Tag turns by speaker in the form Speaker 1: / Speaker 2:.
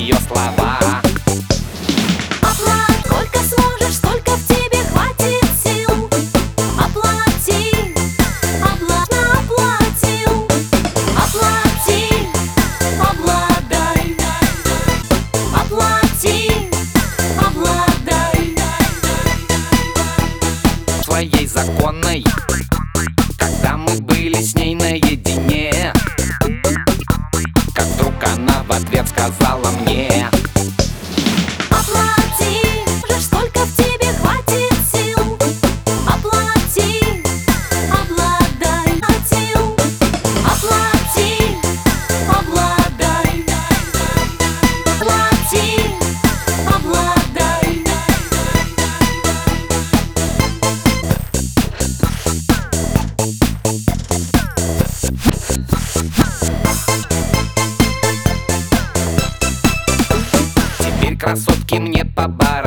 Speaker 1: ее слова.
Speaker 2: Оплати, сколько сможешь, столько в тебе хватит сил. Оплати, оплатил. Оплати, обладай. Оплати, обладай.
Speaker 1: Своей законной, когда мы были с ней наедине, как вдруг она в ответ сказала мне:
Speaker 2: Оплати, сколько в тебе хватит сил. Оплати, обладай. Оплати, обладай. Оплати, обладай.
Speaker 1: Теперь, красотки, мне по барабану.